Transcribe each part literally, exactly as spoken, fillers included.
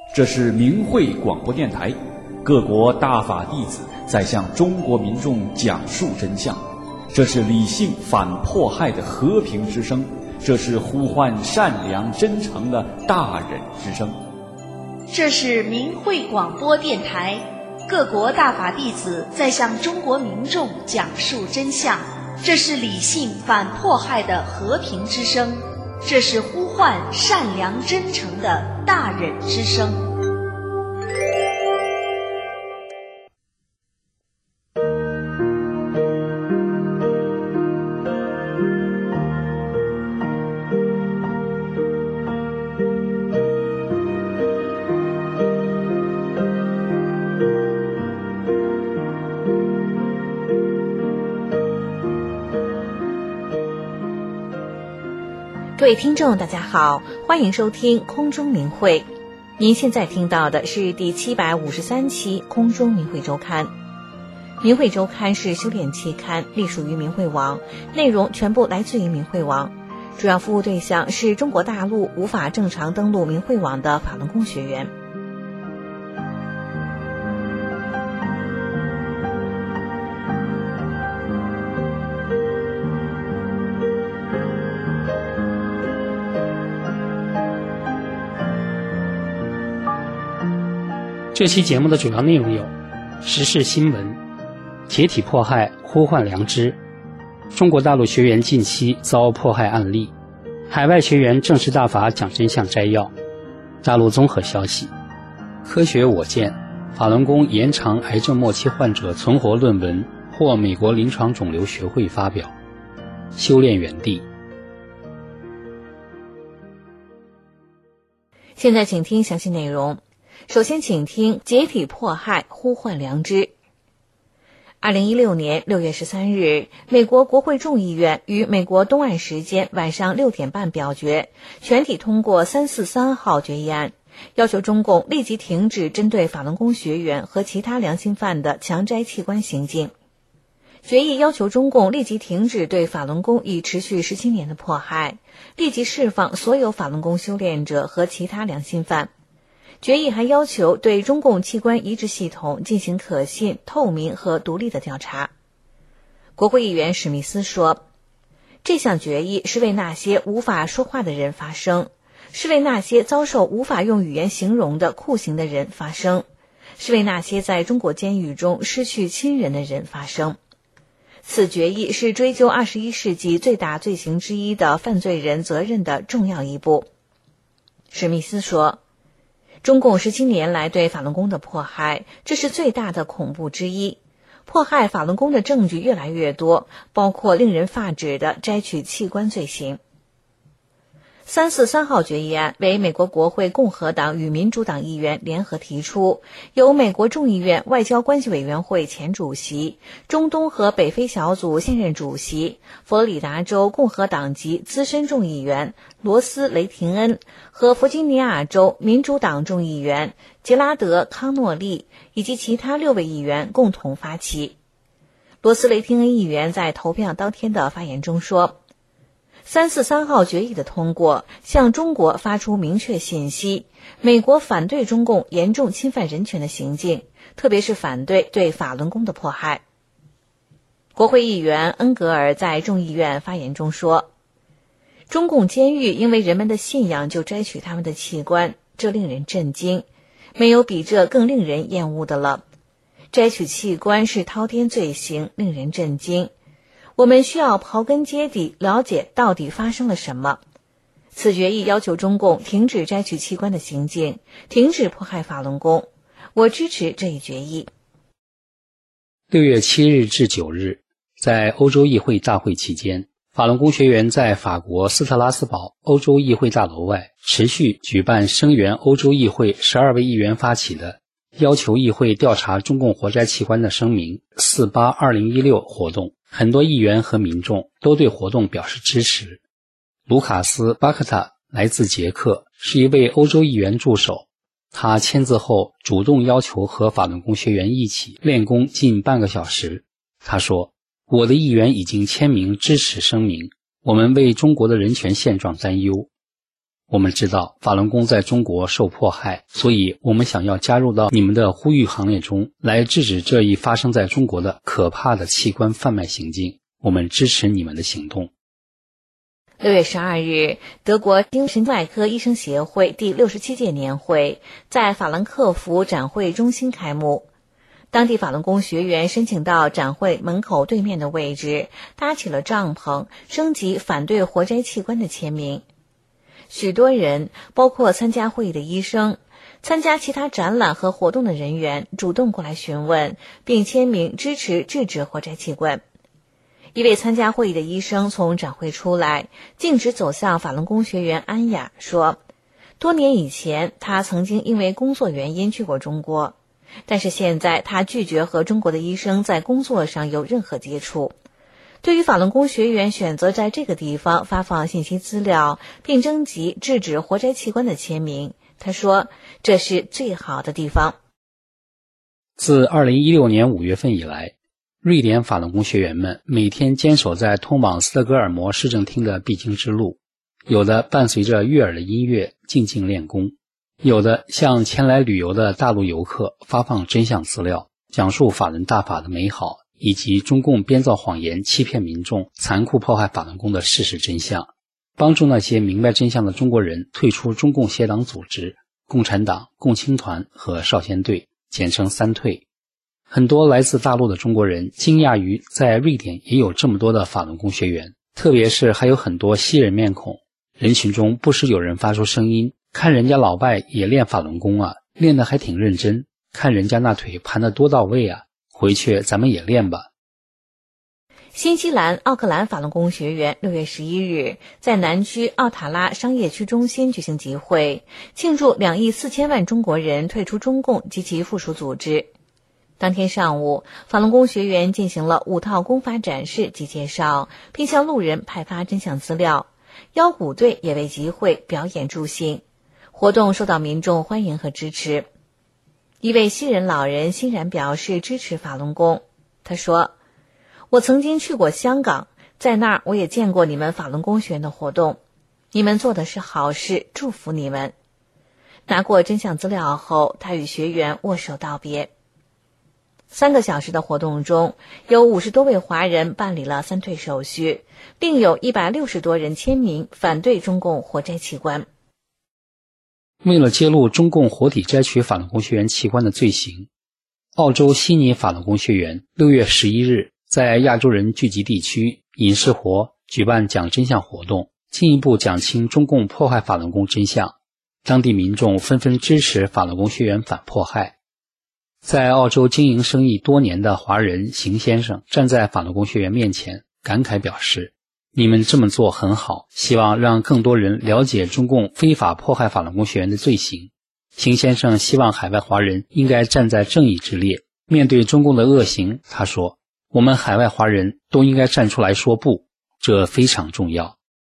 这是明慧广播电台，各国大法弟子在向中国民众讲述真相。这是理性反迫害的和平之声，这是呼唤善良真诚的大忍之声。 这是明慧广播电台，各国大法弟子在向中国民众讲述真相。这是理性反迫害的和平之声，这是呼唤善良真诚的大忍之声。 各位听众大家好，欢迎收听空中明慧。您现在听到的是第七百五十三期空中明慧周刊。明慧周刊是修炼期刊，隶属于明慧网，内容全部来自于明慧网，主要服务对象是中国大陆无法正常登录明慧网的法轮功学员。 这期节目的主要内容有：时事新闻、解体迫害呼唤良知、中国大陆学员近期遭迫害案例、海外学员正式大法讲真相摘要、大陆综合消息、科学我见法轮功延长癌症末期患者存活论文获美国临床肿瘤学会发表、修炼园地。 现在请听详细内容。首先请听解体迫害呼唤良知。二零一六年六月十三日，美国国会众议院于美国东岸时间晚上六点半表决，全体通过三四三号决议案，要求中共立即停止针对法轮功学员和其他良心犯的强摘器官行径。决议要求中共立即停止对法轮功已持续十七年的迫害，立即释放所有法轮功修炼者和其他良心犯。决议还要求对中共器官移植系统进行可信、透明和独立的调查。国会议员史密斯说，这项决议是为那些无法说话的人发声，是为那些遭受无法用语言形容的酷刑的人发声，是为那些在中国监狱中失去亲人的人发声。此决议是追究二十一世纪最大罪行之一的犯罪人责任的重要一步。史密斯说，中共十七年来对法轮功的迫害，这是最大的恐怖之一。迫害法轮功的证据越来越多，包括令人发指的摘取器官罪行。三四三号决议案为美国国会共和党与民主党议员联合提出，由美国众议院外交关系委员会前主席、中东和北非小组现任主席、佛罗里达州共和党籍资深众议员罗斯·雷廷恩和弗吉尼亚州民主党众议员杰拉德·康诺利以及其他六位议员共同发起。罗斯·雷廷恩议员在投票当天的发言中说，三四三号决议的通过向中国发出明确信息，美国反对中共严重侵犯人权的行径，特别是反对对法轮功的迫害。国会议员恩格尔在众议院发言中说，中共监狱因为人们的信仰就摘取他们的器官，这令人震惊，没有比这更令人厌恶的了。摘取器官是滔天罪行，令人震惊。我们需要刨根结底了解到底发生了什么。此决议要求中共停止摘取器官的行径，停止迫害法轮功。我支持这一决议。 六月七日至九日，在欧洲议会大会期间，法轮功学员在法国斯特拉斯堡欧洲议会大楼外持续举办声援欧洲议会十二位议员发起的要求议会调查中共活摘器官的声明四八二零一六活动。很多议员和民众都对活动表示支持。卢卡斯·巴克塔来自捷克，是一位欧洲议员助手。他签字后主动要求和法轮功学员一起练功近半个小时。他说，我的议员已经签名支持声明，我们为中国的人权现状担忧。 我们知道法轮功在中国受迫害，所以我们想要加入到你们的呼吁行列中，来制止这一发生在中国的可怕的器官贩卖行径。我们支持你们的行动。 六月十二日，德国精神外科医生协会第六十七届年会在法兰克福展会中心开幕。当地法轮功学员申请到展会门口对面的位置，搭起了帐篷，升级反对活摘器官的签名。许多人，包括参加会议的医生、参加其他展览和活动的人员，主动过来询问并签名支持制止活摘器官。一位参加会议的医生从展会出来，径直走向法轮功学员安雅，说多年以前他曾经因为工作原因去过中国，但是现在他拒绝和中国的医生在工作上有任何接触。对于法轮功学员选择在这个地方发放信息资料并征集制止活摘器官的签名，他说这是最好的地方。 自二零一六年五月份以来，瑞典法轮功学员们每天坚守在通往斯德哥尔摩市政厅的必经之路，有的伴随着悦耳的音乐静静练功，有的向前来旅游的大陆游客发放真相资料，讲述法轮大法的美好，以及中共编造谎言欺骗民众、残酷迫害法轮功的事实真相，帮助那些明白真相的中国人退出中共邪党组织、共产党、共青团和少先队，简称三退。很多来自大陆的中国人惊讶于在瑞典也有这么多的法轮功学员，特别是还有很多西人面孔。人群中不时有人发出声音，看人家老外也练法轮功啊，练得还挺认真，看人家那腿盘得多到位啊，回去咱们也练吧。 新西兰奥克兰法轮功学员六月十一日在南区奥塔拉商业区中心举行集会，庆祝两亿四千万中国人退出中共及其附属组织。当天上午，法轮功学员进行了五套功法展示及介绍，并向路人派发真相资料。腰鼓队也为集会表演助兴，活动受到民众欢迎和支持。一位西人老人欣然表示支持法轮功。他说，我曾经去过香港，在那儿我也见过你们法轮功学员的活动，你们做的是好事，祝福你们。拿过真相资料后，他与学员握手道别。三个小时的活动中，有五十多位华人办理了三退手续，另有一百六十多人签名反对中共活摘器官。 为了揭露中共活体摘取法轮功学员器官的罪行，澳洲悉尼法轮功学员六月十一日在亚洲人聚集地区尹士活举办讲真相活动，进一步讲清中共迫害法轮功真相。当地民众纷纷支持法轮功学员反迫害。在澳洲经营生意多年的华人邢先生站在法轮功学员面前，感慨表示，你们这么做很好，希望让更多人了解中共非法迫害法轮功学员的罪行。邢先生希望海外华人应该站在正义之列，面对中共的恶行，他说，我们海外华人都应该站出来说不，这非常重要。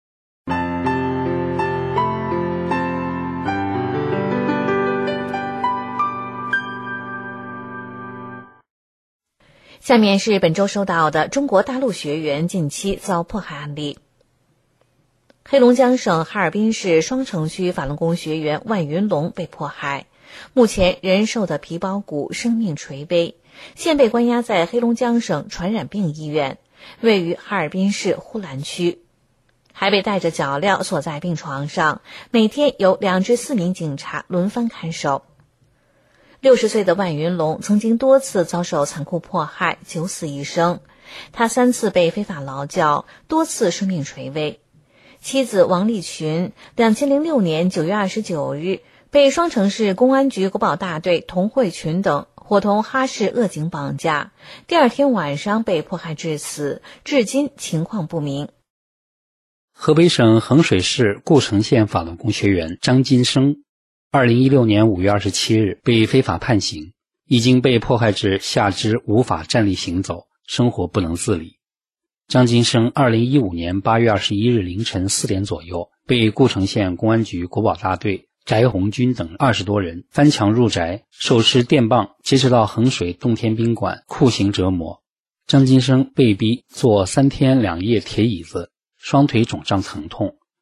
下面是本周收到的中国大陆学员近期遭迫害案例。黑龙江省哈尔滨市双城区法轮功学员万云龙被迫害，目前人受的皮包骨，生命垂危，现被关押在黑龙江省传染病医院，位于哈尔滨市呼兰区，还被带着脚镣锁在病床上，每天有两至四名警察轮番看守。六十岁的万云龙曾经多次遭受残酷迫害，九死一生。他三次被非法劳教，多次生命垂危。妻子王丽群，两千零六年九月二十九日被双城市公安局国保大队童慧群等伙同哈市恶警绑架，第二天晚上被迫害致死，至今情况不明。 河北省衡水市固城县法轮功学员张金生二零一六年五月二十七日被非法判刑，已经被迫害至下肢无法站立行走，生活不能自理。张金生二零一五年八月二十一日凌晨四点左右被固城县公安局国保大队翟红军等二十多人翻墙入宅，手持电棒劫持到衡水洞天宾馆酷刑折磨。张金生被逼坐三天两夜铁椅子，双腿肿胀疼痛，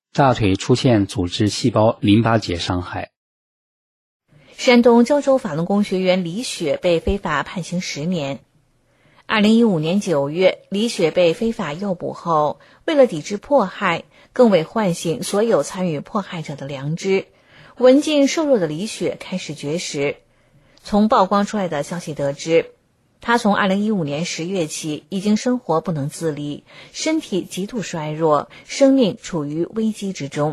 大腿出现组织细胞淋巴结伤害。 山东胶州法轮功学员李雪被非法判刑十年。二零一五年九月，李雪被非法诱捕后，为了抵制迫害，更为唤醒所有参与迫害者的良知，文静瘦弱的李雪开始绝食。从曝光出来的消息得知，她从二零一五年十月起已经生活不能自理，身体极度衰弱，生命处于危机之中。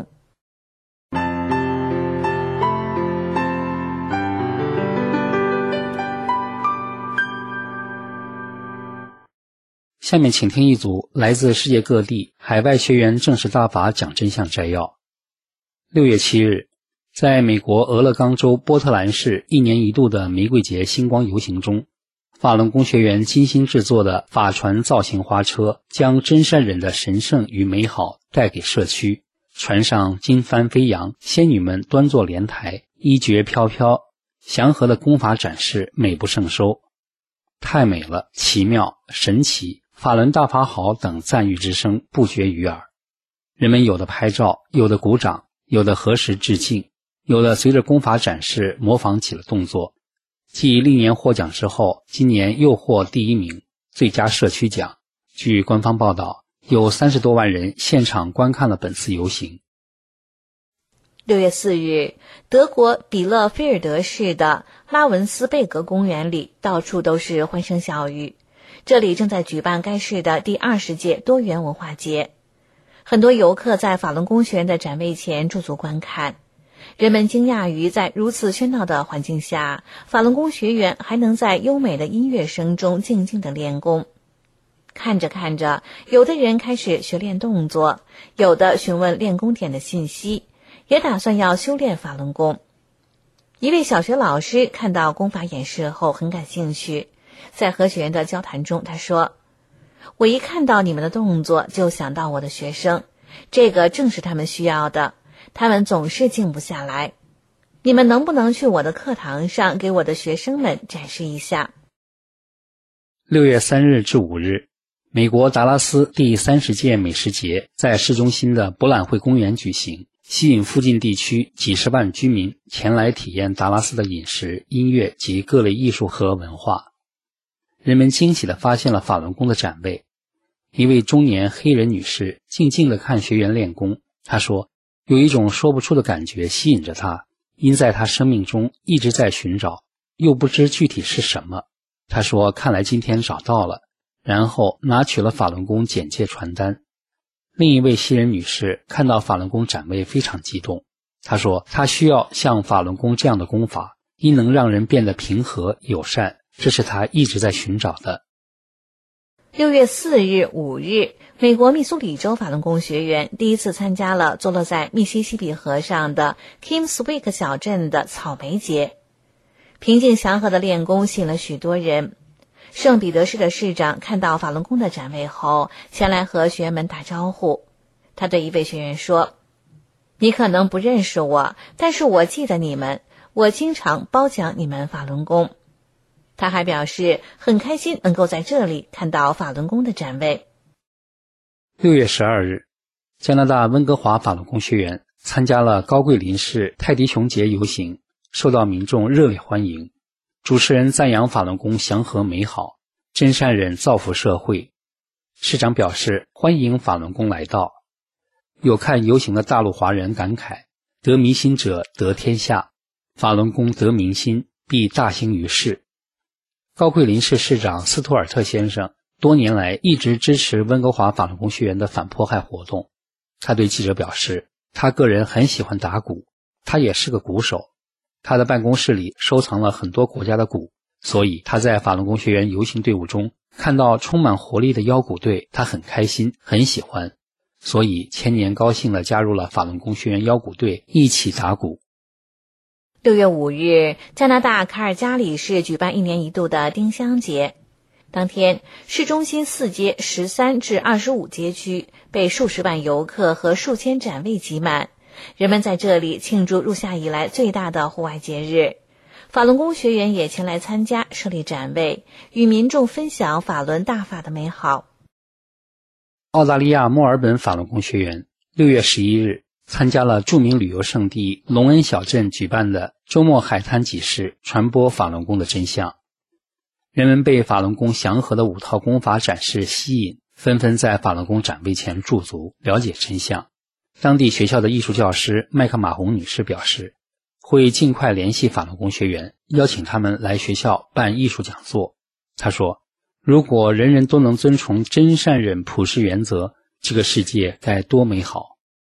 下面请听一组来自世界各地海外学员正式大法讲真相摘要。六月七日，在美国俄勒冈州波特兰市一年一度的玫瑰节星光游行中，法轮功学员精心制作的法船造型花车将真善忍的神圣与美好带给社区。船上金帆飞扬，仙女们端坐莲台，衣绝飘飘，祥和的功法展示美不胜收。太美了，奇妙，神奇，法轮大法好等赞誉之声不绝于耳。人们有的拍照，有的鼓掌，有的合十致敬，有的随着功法展示模仿起了动作。继历年获奖之后，今年又获第一名，最佳社区奖。据官方报道，有三十多万人现场观看了本次游行。 六月四日，德国比勒菲尔德市的拉文斯贝格公园里到处都是欢声笑语，这里正在举办该市的第二十届多元文化节。很多游客在法轮功学员的展位前驻足观看，人们惊讶于在如此喧闹的环境下，法轮功学员还能在优美的音乐声中静静地练功。看着看着，有的人开始学练动作，有的询问练功点的信息，也打算要修炼法轮功。一位小学老师看到功法演示后很感兴趣，在和学员的交谈中他说，我一看到你们的动作就想到我的学生，这个正是他们需要的，他们总是静不下来。你们能不能去我的课堂上给我的学生们展示一下？ 六月三日至五日，美国达拉斯第三十届美食节在市中心的博览会公园举行，吸引附近地区几十万居民前来体验达拉斯的饮食、音乐及各类艺术和文化。人们惊喜地发现了法轮功的展位。一位中年黑人女士静静地看学员练功，她说，有一种说不出的感觉吸引着她，因在她生命中一直在寻找，又不知具体是什么。她说，看来今天找到了，然后拿取了法轮功简介传单。另一位西人女士看到法轮功展位非常激动，她说，她需要像法轮功这样的功法，因能让人变得平和友善，这是她一直在寻找的。 六月四日、五日，美国密苏里州法轮功学员第一次参加了坐落在密西西比河上的 Kingswick 小镇的草莓节。平静祥和的练功吸引了许多人。圣彼得市的市长看到法轮功的展位后，前来和学员们打招呼。他对一位学员说，你可能不认识我，但是我记得你们，我经常褒奖你们法轮功。他还表示很开心能够在这里看到法轮功的展位。 六月十二日，加拿大温哥华法轮功学员参加了高桂林市泰迪熊节游行，受到民众热烈欢迎。主持人赞扬法轮功祥和美好，真善忍造福社会。市长表示欢迎法轮功来到。有看游行的大陆华人感慨，得民心者得天下，法轮功得民心，必大兴于世。高桂林市市长斯图尔特先生多年来一直支持温哥华法轮功学员的反迫害活动。他对记者表示，他个人很喜欢打鼓，他也是个鼓手。他的办公室里收藏了很多国家的鼓，所以他在法轮功学员游行队伍中看到充满活力的腰鼓队，他很开心，很喜欢，所以千年高兴地加入了法轮功学员腰鼓队，一起打鼓。 六月五日，加拿大卡尔加里市举办一年一度的丁香节。当天，市中心四街十三至二十五街区被数十万游客和数千展位挤满，人们在这里庆祝入夏以来最大的户外节日。法轮功学员也前来参加，设立展位，与民众分享法轮大法的美好。 澳大利亚墨尔本法轮功学员六月十一日参加了著名旅游胜地隆恩小镇举办的周末海滩集市，传播法轮功的真相。人们被法轮功祥和的五套功法展示吸引，纷纷在法轮功展位前驻足，了解真相。当地学校的艺术教师麦克马洪女士表示，会尽快联系法轮功学员，邀请他们来学校办艺术讲座。她说，如果人人都能遵从真善忍普世原则，这个世界该多美好。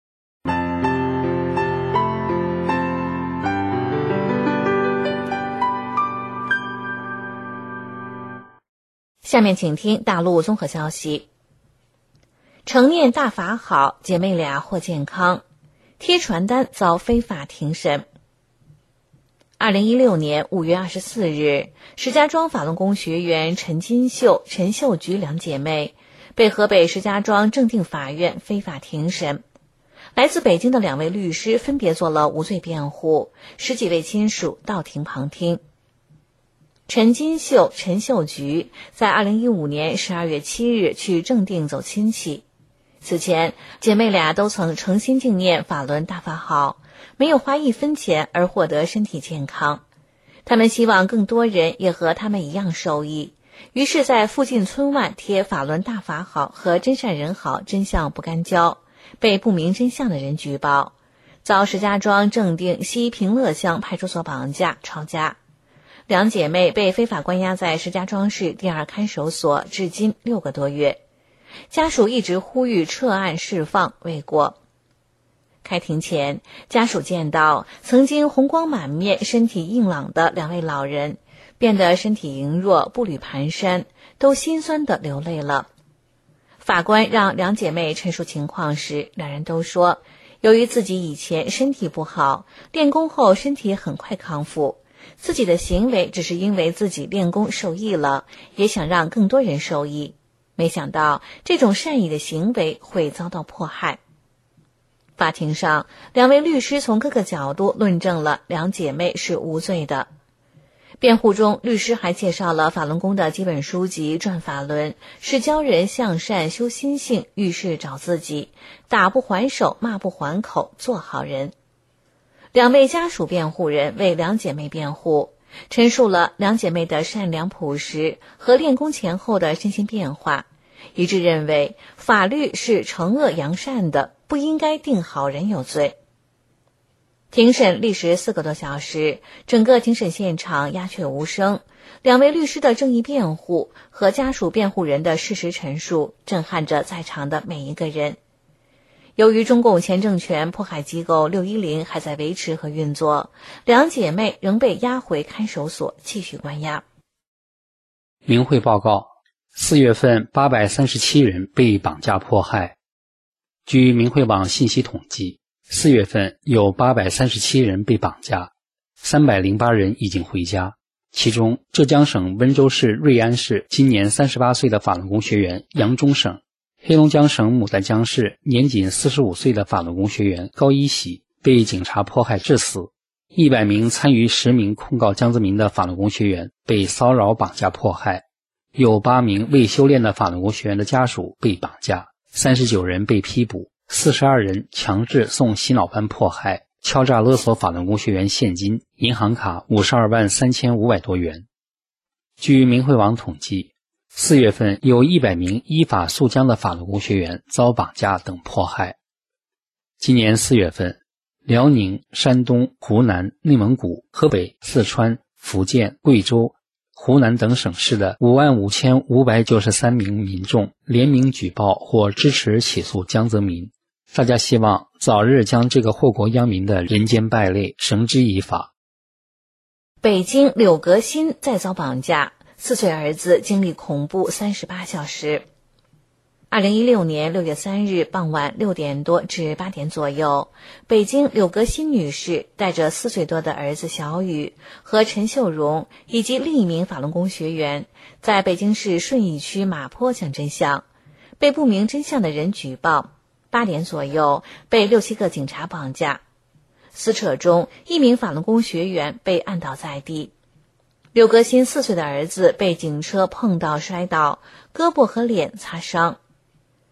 下面请听大陆综合消息。成念大法好，姐妹俩获健康，贴传单遭非法庭审。二零一六年五月二十四日，石家庄法轮功学员陈金秀、陈秀菊两姐妹被河北石家庄正定法院非法庭审。来自北京的两位律师分别做了无罪辩护，十几位亲属到庭旁听。陈金秀、陈秀菊在二零一五年十二月七日去正定走亲戚。此前，姐妹俩都曾诚心敬念法轮大法好，没有花一分钱而获得身体健康。她们希望更多人也和她们一样受益，于是在附近村外贴法轮大法好和真善人好，真相不干交，被不明真相的人举报，遭石家庄正定西平乐乡派出所绑架抄家。两姐妹被非法关押在石家庄市第二看守所，至今六个多月。家属一直呼吁撤案释放，未果。开庭前，家属见到曾经红光满面、身体硬朗的两位老人，变得身体羸弱、步履蹒跚，都心酸地流泪了。法官让两姐妹陈述情况时，两人都说，由于自己以前身体不好，练功后身体很快康复，自己的行为只是因为自己练功受益了，也想让更多人受益。没想到这种善意的行为会遭到迫害。法庭上，两位律师从各个角度论证了两姐妹是无罪的。辩护中，律师还介绍了法轮功的基本书籍《转法轮》，是教人向善修心性，遇事找自己，打不还手，骂不还口，做好人。两位家属辩护人为两姐妹辩护，陈述了两姐妹的善良朴实和练功前后的身心变化，一致认为法律是惩恶扬善的，不应该定好人有罪。庭审历时四个多小时，整个庭审现场鸦雀无声，两位律师的正义辩护和家属辩护人的事实陈述震撼着在场的每一个人。由于中共前政权迫害机构六一零还在维持和运作，两姐妹仍被押回看守所继续关押。 明慧报告，四月份八百三十七人被绑架迫害。据明慧网信息统计，四月份有八百三十七人被绑架，三百零八人已经回家。其中，浙江省温州市瑞安市今年三十八岁的法轮功学员杨忠省，黑龙江省牡丹江市年仅四十五岁的法轮功学员高一喜被警察迫害致死，一百名参与实名控告江泽民的法轮功学员被骚扰绑架迫害，有八名未修炼的法轮功学员的家属被绑架，三十九人被批捕，四十二人强制送洗脑班迫害，敲诈勒索法轮功学员现金、银行卡五十二万三千五百多元。据明慧网统计，四月份有一百名依法肃江的法轮功学员遭绑架等迫害。今年四月份，辽宁、山东、湖南、内蒙古、河北、四川、福建、贵州、湖南等省市的五万五千五百九十三名民众联名举报或支持起诉江泽民。大家希望早日将这个祸国殃民的人间败类绳之以法。 北京柳革新再遭绑架，四岁儿子经历恐怖三十八小时。二零一六年六月三日傍晚六点多至八点左右，北京柳革新女士带着四岁多的儿子小雨和陈秀荣以及另一名法轮功学员，在北京市顺义区马坡讲真相，被不明真相的人举报。八点左右被六七个警察绑架，撕扯中一名法轮功学员被按倒在地。柳革新四岁的儿子被警车碰到摔倒，胳膊和脸擦伤。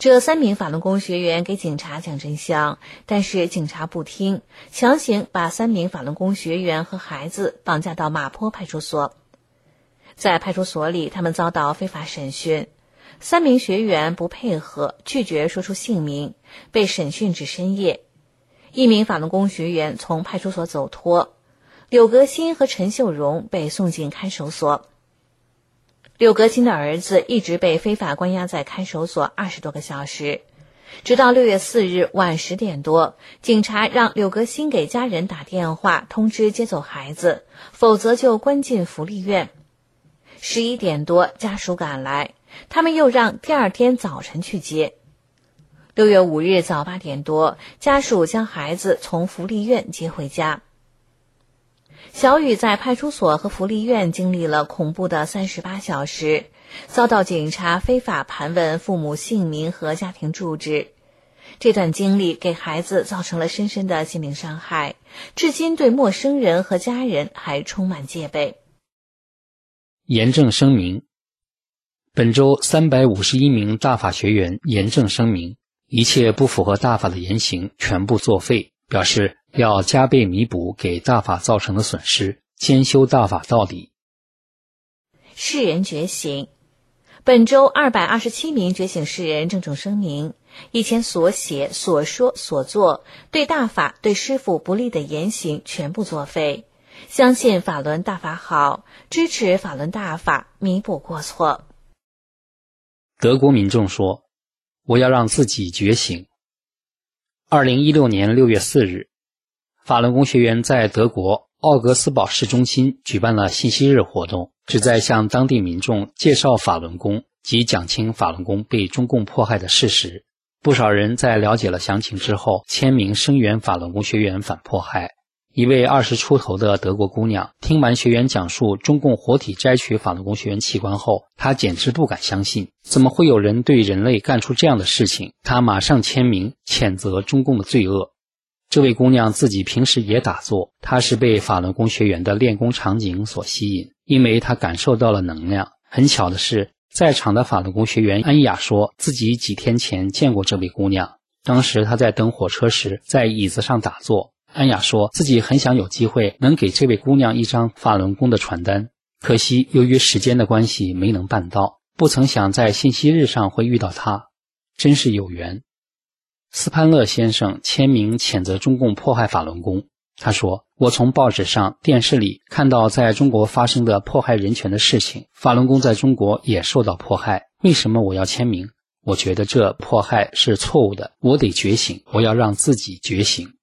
这三名法轮功学员给警察讲真相，但是警察不听，强行把三名法轮功学员和孩子绑架到马坡派出所。在派出所里，他们遭到非法审讯，三名学员不配合，拒绝说出姓名，被审讯至深夜。一名法轮功学员从派出所走脱，柳革新和陈秀荣被送进看守所。柳革新的儿子一直被非法关押在看守所二十多个小时，直到六月四日晚十点多，警察让柳革新给家人打电话通知接走孩子，否则就关进福利院。十一点多，家属赶来，他们又让第二天早晨去接。六月五日早八点多，家属将孩子从福利院接回家。小雨在派出所和福利院经历了恐怖的三十八小时，遭到警察非法盘问父母姓名和家庭住址。这段经历给孩子造成了深深的心灵伤害，至今对陌生人和家人还充满戒备。 严正声明：本周三百五十一名大法学员严正声明，一切不符合大法的言行全部作废，表示要加倍弥补给大法造成的损失，兼修大法道理。 世人觉醒。本周二百二十七名觉醒世人郑重声明，以前所写、所说、所做对大法、对师父不利的言行全部作废，相信法轮大法好，支持法轮大法，弥补过错。 德国民众说，我要让自己觉醒。二零一六年六月四日，法轮功学员在德国奥格斯堡市中心举办了信息日活动，旨在向当地民众介绍法轮功及讲清法轮功被中共迫害的事实。不少人在了解了详情之后，签名声援法轮功学员反迫害。一位二十出头的德国姑娘听完学员讲述中共活体摘取法轮功学员器官后，她简直不敢相信，怎么会有人对人类干出这样的事情？她马上签名谴责中共的罪恶。这位姑娘自己平时也打坐，她是被法轮功学员的练功场景所吸引，因为她感受到了能量。很巧的是，在场的法轮功学员安雅说自己几天前见过这位姑娘，当时她在等火车时在椅子上打坐。安雅说自己很想有机会能给这位姑娘一张法轮功的传单，可惜由于时间的关系没能办到，不曾想在信息日上会遇到她，真是有缘。斯潘勒先生签名谴责中共迫害法轮功，他说，我从报纸上、电视里看到在中国发生的迫害人权的事情，法轮功在中国也受到迫害，为什么我要签名？我觉得这迫害是错误的，我得觉醒，我要让自己觉醒。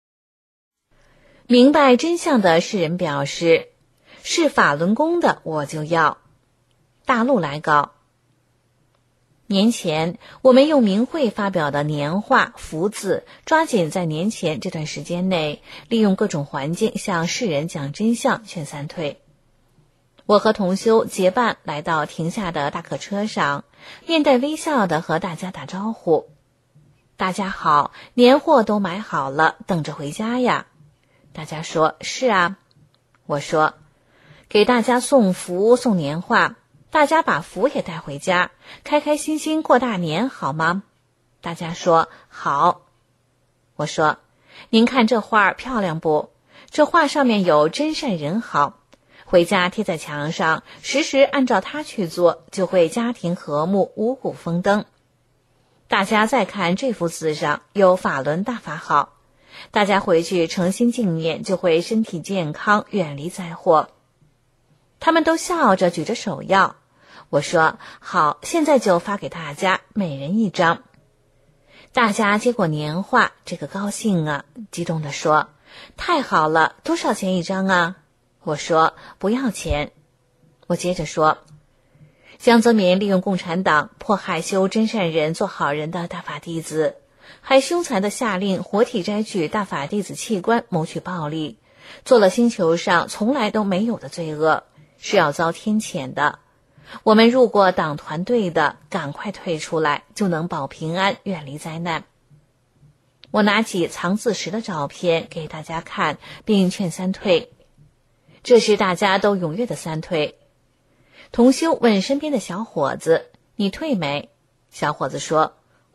明白真相的世人表示，是法轮功的我就要。大陆来稿。年前，我们用明慧发表的年画、福字，抓紧在年前这段时间内，利用各种环境向世人讲真相，劝三退。我和同修结伴来到停下的大客车上，面带微笑地和大家打招呼。大家好，年货都买好了，等着回家呀。大家说是啊。我说给大家送福送年画，大家把福也带回家，开开心心过大年好吗？大家说好。我说您看这画漂亮不？这画上面有真善人好，回家贴在墙上，时时按照它去做，就会家庭和睦，五谷丰登。大家再看这幅字上有法轮大法好，大家回去诚心敬念，就会身体健康，远离灾祸。他们都笑着举着手要。我说好，现在就发给大家，每人一张。大家接过年画，这个高兴啊，激动地说太好了，多少钱一张啊？我说不要钱。我接着说，江泽民利用共产党迫害修真善人做好人的大法弟子，还凶残地下令活体摘取大法弟子器官，谋取暴利，做了星球上从来都没有的罪恶，是要遭天谴的。我们入过党团队的，赶快退出来，就能保平安，远离灾难。我拿起藏字石的照片给大家看，并劝三退。这时大家都踊跃的三退。同修问身边的小伙子，你退没？小伙子说，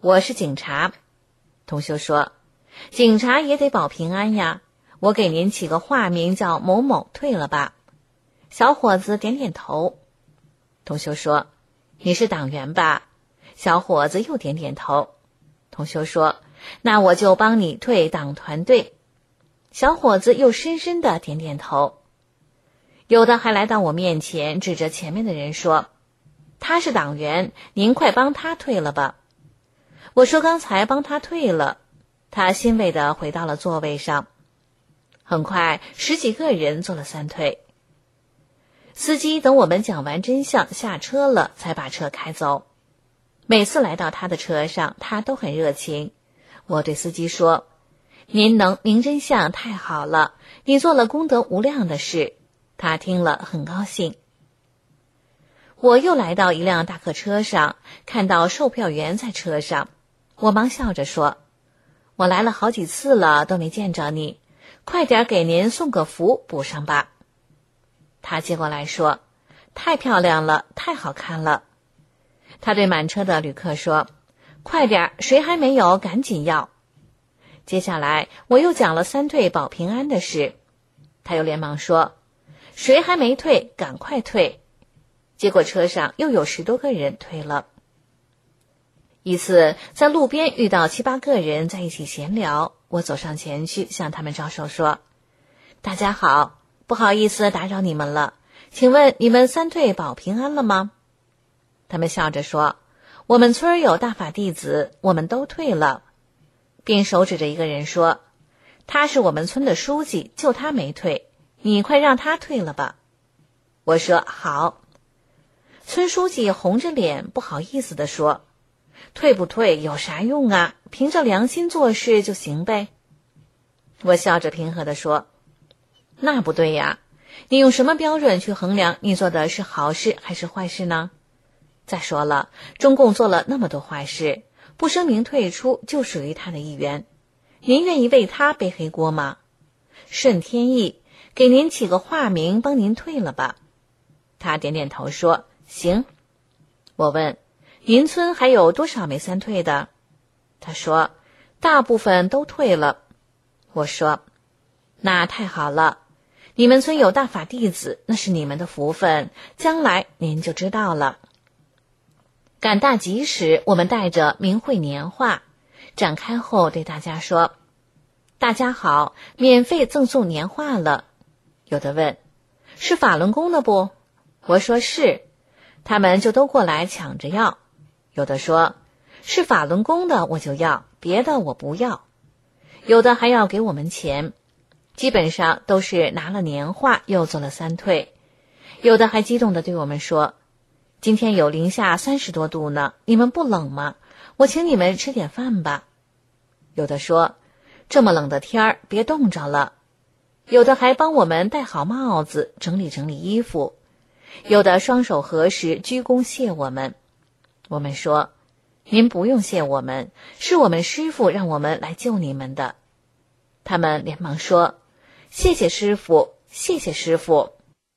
我是警察。同修说，警察也得保平安呀，我给您起个化名叫某某，退了吧？小伙子点点头。同修说，你是党员吧？小伙子又点点头。同修说，那我就帮你退党团队。小伙子又深深地点点头。有的还来到我面前，指着前面的人说，他是党员，您快帮他退了吧。我说刚才帮他退了。他欣慰地回到了座位上。很快十几个人做了三退。司机等我们讲完真相下车了，才把车开走。每次来到他的车上，他都很热情。我对司机说，您能明真相太好了，你做了功德无量的事。他听了很高兴。我又来到一辆大客车上，看到售票员在车上，我忙笑着说，我来了好几次了，都没见着你，快点给您送个福补上吧。他接过来说，太漂亮了，太好看了。他对满车的旅客说，快点，谁还没有赶紧要。接下来我又讲了三退保平安的事，他又连忙说，谁还没退赶快退。结果车上又有十多个人退了。一次在路边遇到七八个人在一起闲聊，我走上前去向他们招手说，大家好，不好意思打扰你们了，请问你们三退保平安了吗？他们笑着说，我们村有大法弟子，我们都退了，并手指着一个人说，他是我们村的书记，就他没退，你快让他退了吧。我说好。村书记红着脸不好意思地说，退不退有啥用啊，凭着良心做事就行呗。我笑着平和地说，那不对呀，你用什么标准去衡量你做的是好事还是坏事呢？再说了，中共做了那么多坏事，不声明退出就属于他的一员，您愿意为他背黑锅吗？顺天意，给您起个化名帮您退了吧。他点点头说，行。我问，您村还有多少没三退的？他说，大部分都退了。我说，那太好了，你们村有大法弟子，那是你们的福分，将来您就知道了。赶大集时，我们带着明慧年画展开后对大家说，大家好，免费赠送年画了。有的问，是法轮功的不？我说是。他们就都过来抢着要。有的说，是法轮功的我就要，别的我不要。有的还要给我们钱，基本上都是拿了年画又做了三退。有的还激动地对我们说，今天有零下三十多度呢，你们不冷吗？我请你们吃点饭吧。有的说，这么冷的天儿别冻着了。有的还帮我们戴好帽子，整理整理衣服。有的双手合十鞠躬谢我们。我们说，您不用谢我们，是我们师父让我们来救你们的。他们连忙说，谢谢师父，谢谢师父。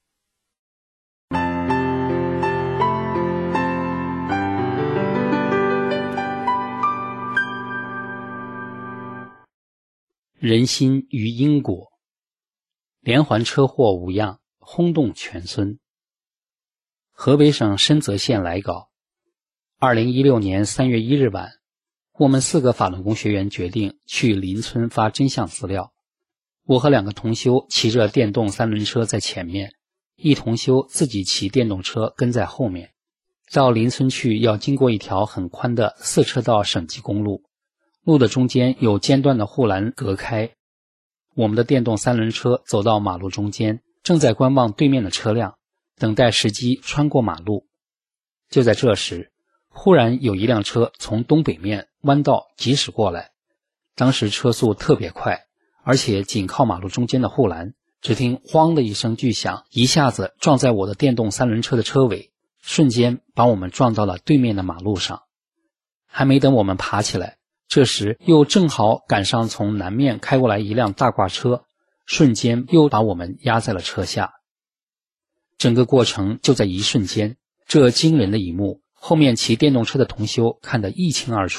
人心与因果。连环车祸五样轰动全村。河北省深泽县来稿，二零一六年三月一日晚，我们四个法轮功学员决定去邻村发真相资料。我和两个同修骑着电动三轮车在前面，一同修自己骑电动车跟在后面。到邻村去要经过一条很宽的四车道省级公路，路的中间有尖端的护栏隔开。我们的电动三轮车走到马路中间，正在观望对面的车辆，等待时机穿过马路。就在这时，忽然有一辆车从东北面弯道疾驶过来，当时车速特别快，而且紧靠马路中间的护栏，只听哐的一声巨响，一下子撞在我的电动三轮车的车尾，瞬间把我们撞到了对面的马路上。还没等我们爬起来，这时又正好赶上从南面开过来一辆大挂车，瞬间又把我们压在了车下。整个过程就在一瞬间，这惊人的一幕，后面骑电动车的同修看得一清二楚，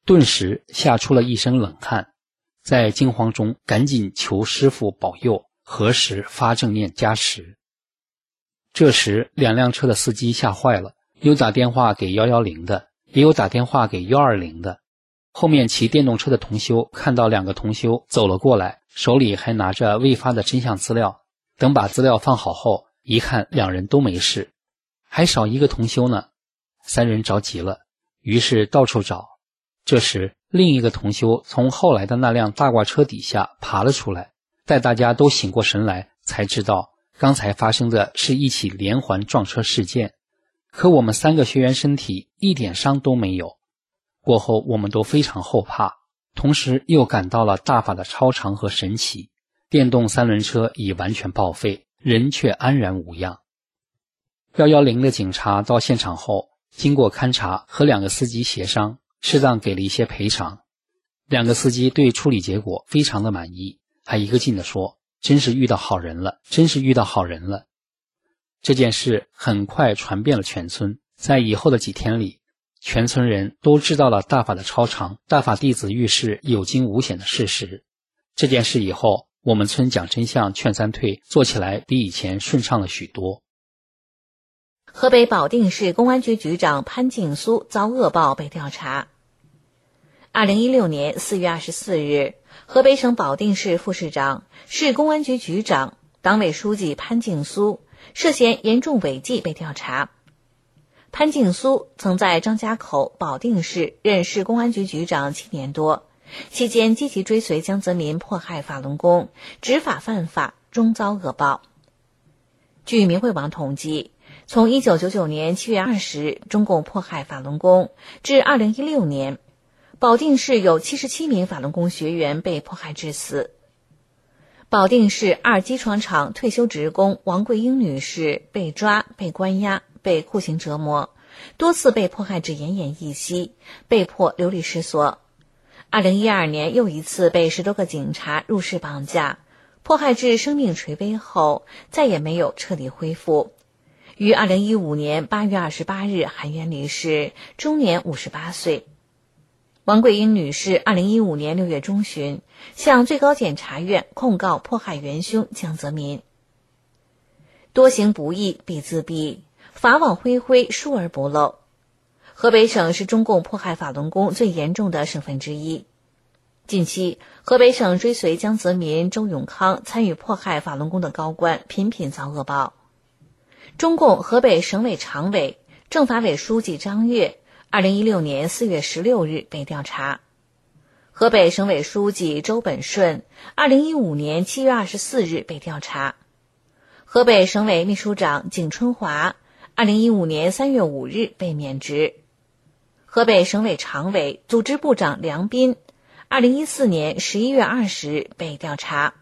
顿时吓出了一身冷汗，在惊慌中赶紧求师父保佑，何时发正念加持。这时两辆车的司机吓坏了，有打电话给一一零的，也有打电话给一二零的。后面骑电动车的同修看到两个同修走了过来，手里还拿着未发的真相资料，等把资料放好后，一看两人都没事，还少一个同修呢。三人着急了，于是到处找。这时另一个同修从后来的那辆大挂车底下爬了出来，待大家都醒过神来，才知道刚才发生的是一起连环撞车事件，可我们三个学员身体一点伤都没有。过后我们都非常后怕，同时又感到了大法的超常和神奇，电动三轮车已完全报废，人却安然无恙。一一零的警察到现场后，经过勘查和两个司机协商，适当给了一些赔偿。两个司机对处理结果非常的满意，还一个劲地说，真是遇到好人了，真是遇到好人了。这件事很快传遍了全村，在以后的几天里，全村人都知道了大法的超常，大法弟子遇事有惊无险的事实。这件事以后，我们村讲真相劝三退做起来比以前顺畅了许多。 河北保定市公安局局长潘静苏遭恶报被调查。二零一六年四月二十四日，河北省保定市副市长、市公安局局长、党委书记潘静苏涉嫌严重违纪被调查。潘静苏曾在张家口、保定市任市公安局局长七年多，期间积极追随江泽民迫害法轮功，执法犯法，终遭恶报。据明慧网统计，从一九九九年七月二十日中共迫害法轮功至二零一六年，保定市有七十七名法轮功学员被迫害致死。保定市二机床厂退休职工王桂英女士被抓、被关押、被酷刑折磨，多次被迫害至奄奄一息，被迫流离失所。二零一二年又一次被十多个警察入室绑架，迫害至生命垂危后，再也没有彻底恢复。于二零一五年八月二十八日含冤离世，终年五十八岁。王桂英女士二零一五年六月中旬向最高检察院控告迫害元凶江泽民。多行不义必自毙，法网恢恢，疏而不漏。河北省是中共迫害法轮功最严重的省份之一。近期，河北省追随江泽民、周永康参与迫害法轮功的高官频频遭恶报。中共河北省委常委、政法委书记张越二零一六年四月十六日被调查。河北省委书记周本顺二零一五年七月二十四日被调查。河北省委秘书长景春华二零一五年三月五日被免职。河北省委常委、组织部长梁斌二零一四年十一月二十日被调查。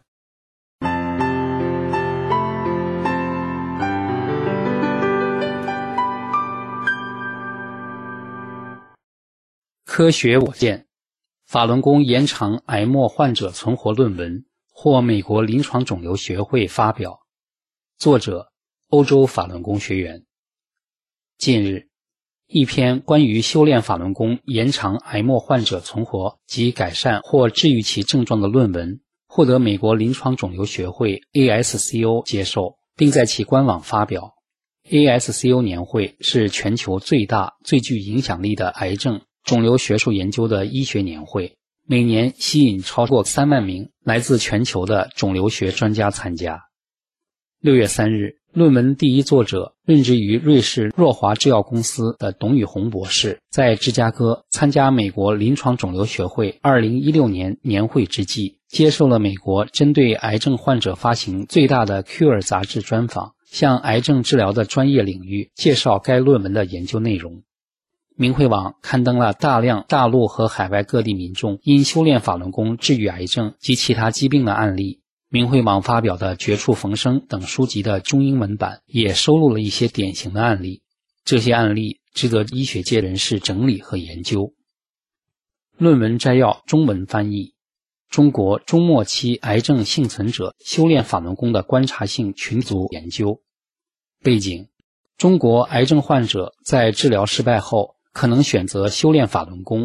科学我见，法轮功延长癌末患者存活论文获美国临床肿瘤学会发表，作者欧洲法轮功学员。近日，一篇关于修炼法轮功延长癌末患者存活及改善或治愈其症状的论文获得美国临床肿瘤学会 A S C O 接受，并在其官网发表。 A S C O 年会是全球最大、最具影响力的癌症肿瘤学术研究的医学年会，每年吸引超过三万名来自全球的肿瘤学专家参加。六月三日，论文第一作者任职于瑞士若华制药公司的董宇红博士，在芝加哥参加美国临床肿瘤学会二零一六年年会之际，接受了美国针对癌症患者发行最大的 Cure 杂志专访，向癌症治疗的专业领域介绍该论文的研究内容。明慧网刊登了大量大陆和海外各地民众因修炼法轮功治愈癌症及其他疾病的案例。明慧网发表的《绝处逢生》等书籍的中英文版也收录了一些典型的案例，这些案例值得医学界人士整理和研究。论文摘要中文翻译：中国中末期癌症幸存者修炼法轮功的观察性群组研究。背景：中国癌症患者在治疗失败后可能选择修炼法轮功，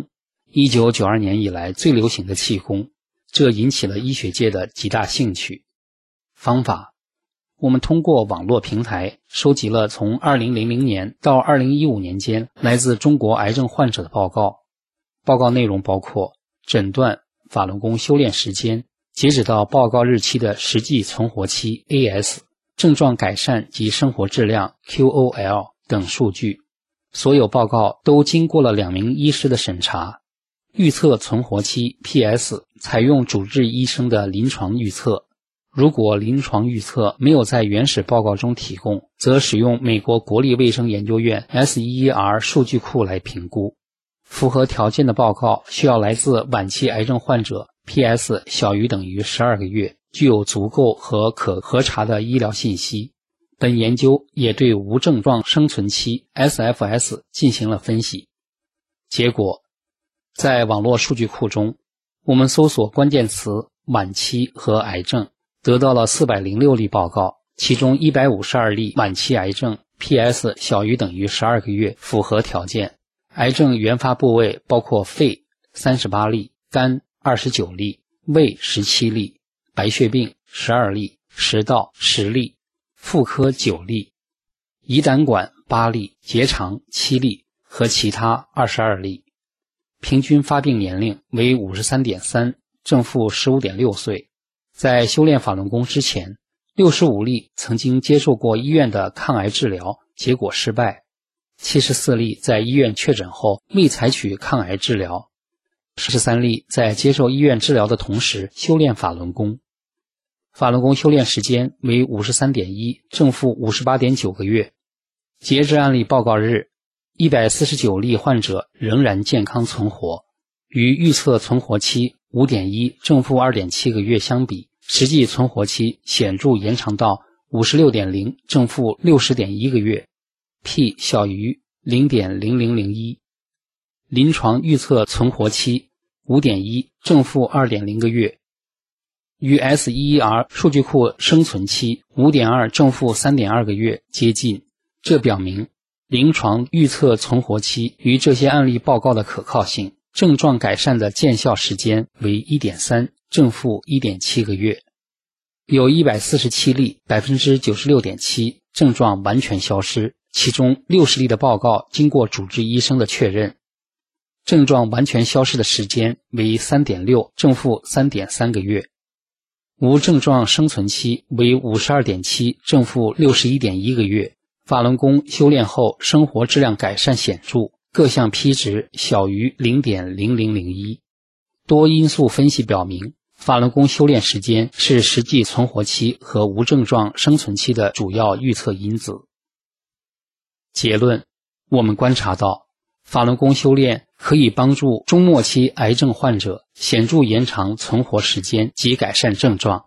一九九二年以来最流行的气功，这引起了医学界的极大兴趣。方法，我们通过网络平台收集了从二零零零年到二零一五年间来自中国癌症患者的报告。报告内容包括诊断、法轮功修炼时间、截止到报告日期的实际存活期 A S、症状改善及生活质量 Q O L 等数据。所有报告都经过了两名医师的审查。预测存活期 P S 采用主治医生的临床预测，如果临床预测没有在原始报告中提供，则使用美国国立卫生研究院 S E E R 数据库来评估。符合条件的报告需要来自晚期癌症患者 P S 小于等于十二个月，具有足够和可核查的医疗信息。本研究也对无症状生存期 S F S 进行了分析。结果，在网络数据库中，我们搜索关键词晚期和癌症，得到了四百零六例报告，其中一百五十二例晚期癌症 P S 小于等于十二个月符合条件。癌症原发部位包括肺三十八例、肝二十九例、胃十七例、白血病十二例、食道十例、妇科九例、胰胆管八例、结肠七例和其他二十二例。平均发病年龄为 五十三点三， 正负 十五点六 岁。在修炼法轮功之前，六十五例曾经接受过医院的抗癌治疗，结果失败。七十四例在医院确诊后未采取抗癌治疗，十三例在接受医院治疗的同时修炼法轮功。法轮功修炼时间为 五十三点一， 正负 五十八点九 个月。截至案例报告日，一百四十九例患者仍然健康存活，与预测存活期 五点一， 正负 二点七 个月相比，实际存活期显著延长到 五十六点零， 正负 六十点一 个月。P 小于 零点零零零一， 临床预测存活期 五点一， 正负 二点零 个月，与 S E E R 数据库生存期 五点二， 正负 三点二 个月接近。这表明临床预测存活期与这些案例报告的可靠性，症状改善的见效时间为 一点三， 正负 一点七 个月。有一百四十七例 百分之九十六点七 症状完全消失，其中六十例的报告经过主治医生的确认，症状完全消失的时间为 三点六， 正负 三点三 个月。无症状生存期为 五十二点七， 正负 六十一点一 个月。法轮功修炼后生活质量改善显著，各项 P 值小于 零点零零零一。多因素分析表明，法轮功修炼时间是实际存活期和无症状生存期的主要预测因子。结论，我们观察到，法轮功修炼可以帮助中末期癌症患者显著延长存活时间及改善症状。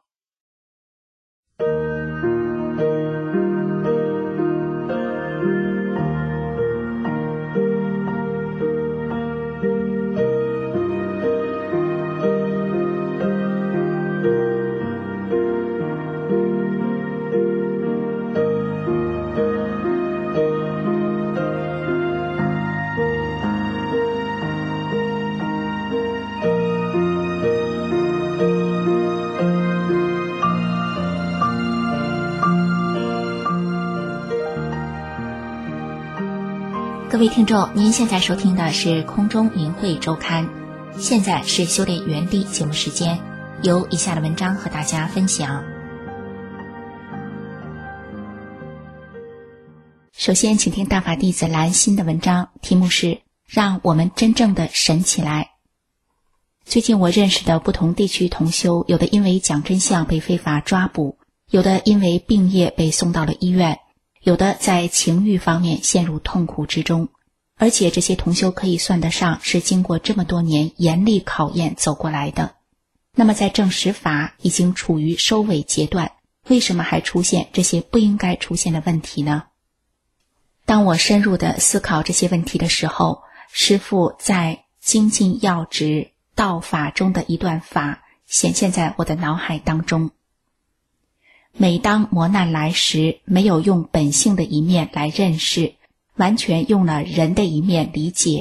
各位听众，您现在收听的是空中明慧周刊，现在是修炼原地节目时间，由以下的文章和大家分享。首先请听大法弟子兰心的文章，题目是让我们真正的神起来。最近我认识的不同地区同修，有的因为讲真相被非法抓捕，有的因为病业被送到了医院，有的在情欲方面陷入痛苦之中，而且这些同修可以算得上是经过这么多年严厉考验走过来的。那么在证实法已经处于收尾阶段，为什么还出现这些不应该出现的问题呢？当我深入地思考这些问题的时候，师父在精进要旨道法中的一段法显现在我的脑海当中。每当磨难来时，没有用本性的一面来认识，完全用了人的一面理解，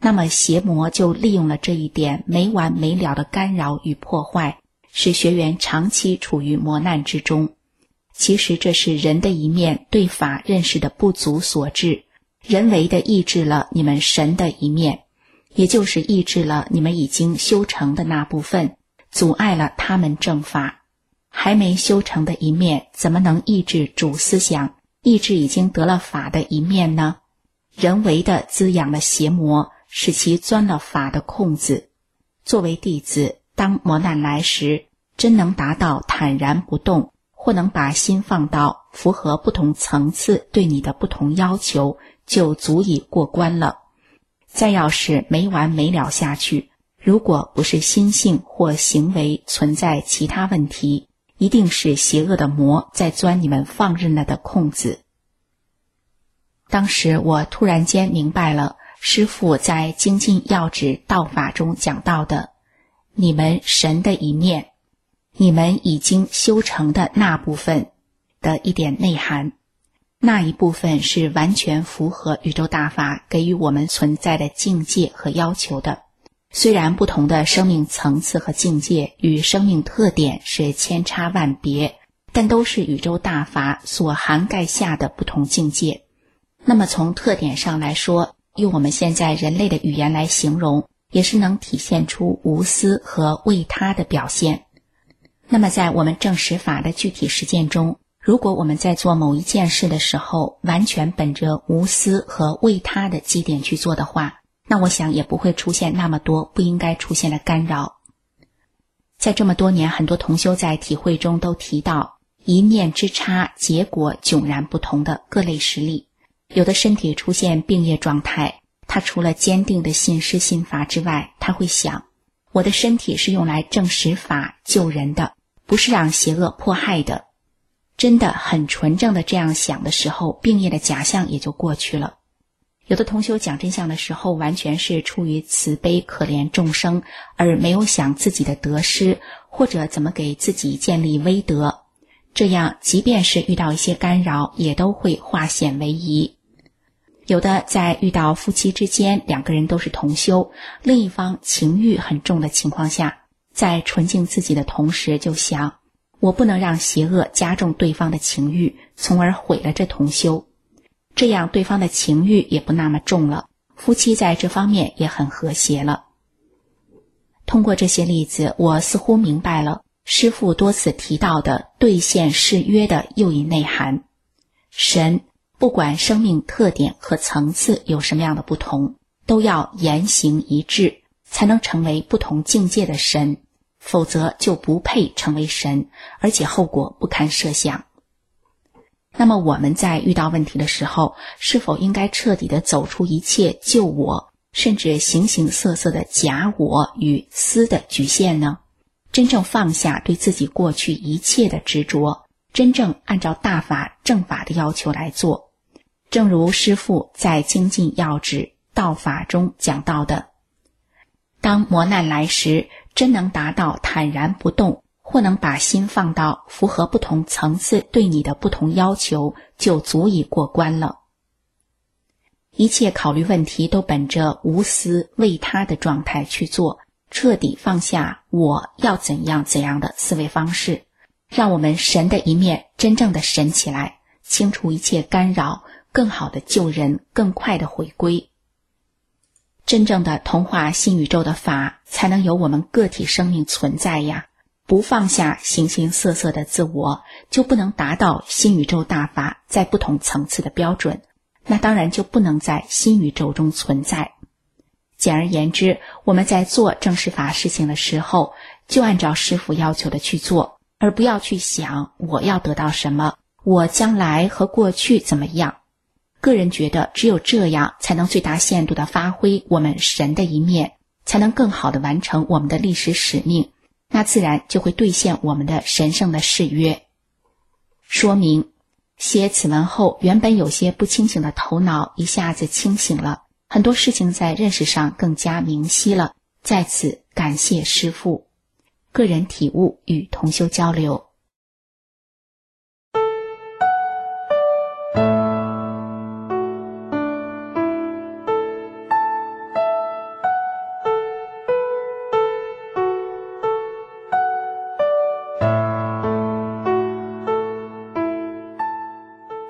那么邪魔就利用了这一点没完没了的干扰与破坏，使学员长期处于磨难之中。其实这是人的一面对法认识的不足所致，人为的抑制了你们神的一面，也就是抑制了你们已经修成的那部分，阻碍了他们正法。还没修成的一面怎么能抑制主思想，抑制已经得了法的一面呢？人为的滋养了邪魔，使其钻了法的空子。作为弟子，当磨难来时，真能达到坦然不动，或能把心放到符合不同层次对你的不同要求，就足以过关了。再要是没完没了下去，如果不是心性或行为存在其他问题，一定是邪恶的魔在钻你们放任了的空子。当时我突然间明白了师父在精进要旨道法中讲到的你们神的一面，你们已经修成的那部分的一点内涵。那一部分是完全符合宇宙大法给予我们存在的境界和要求的。虽然不同的生命层次和境界与生命特点是千差万别，但都是宇宙大法所涵盖下的不同境界。那么从特点上来说，用我们现在人类的语言来形容，也是能体现出无私和为他的表现。那么在我们正实法的具体实践中，如果我们在做某一件事的时候，完全本着无私和为他的基点去做的话，那我想也不会出现那么多不应该出现的干扰。在这么多年，很多同修在体会中都提到一念之差，结果迥然不同的各类实例。有的身体出现病业状态，他除了坚定的信师信法之外，他会想，我的身体是用来证实法救人的，不是让邪恶迫害的。真的很纯正的这样想的时候，病业的假象也就过去了。有的同修讲真相的时候，完全是出于慈悲可怜众生，而没有想自己的得失，或者怎么给自己建立威德。这样即便是遇到一些干扰，也都会化险为夷。有的在遇到夫妻之间两个人都是同修，另一方情欲很重的情况下，在纯净自己的同时就想，我不能让邪恶加重对方的情欲，从而毁了这同修。这样对方的情欲也不那么重了，夫妻在这方面也很和谐了。通过这些例子，我似乎明白了师父多次提到的兑现誓约的又一内涵。神不管生命特点和层次有什么样的不同，都要言行一致，才能成为不同境界的神，否则就不配成为神，而且后果不堪设想。那么我们在遇到问题的时候，是否应该彻底地走出一切旧我，甚至形形色色的假我与私的局限呢？真正放下对自己过去一切的执着，真正按照大法正法的要求来做。正如师父在精进要旨道法中讲到的，当磨难来时，真能达到坦然不动，或能把心放到符合不同层次对你的不同要求，就足以过关了。一切考虑问题都本着无私为他的状态去做，彻底放下我要怎样怎样的思维方式，让我们神的一面真正的神起来，清除一切干扰，更好的救人，更快的回归。真正的同化新宇宙的法，才能有我们个体生命存在呀。不放下形形色色的自我，就不能达到新宇宙大法在不同层次的标准，那当然就不能在新宇宙中存在。简而言之，我们在做正实法事情的时候，就按照师父要求的去做，而不要去想我要得到什么，我将来和过去怎么样。个人觉得只有这样才能最大限度地发挥我们神的一面，才能更好地完成我们的历史使命，那自然就会兑现我们的神圣的誓约。说明写此文后，原本有些不清醒的头脑一下子清醒了，很多事情在认识上更加明晰了，在此感谢师父。个人体悟与同修交流。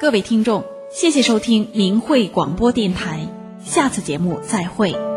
各位听众，谢谢收听明慧广播电台，下次节目再会。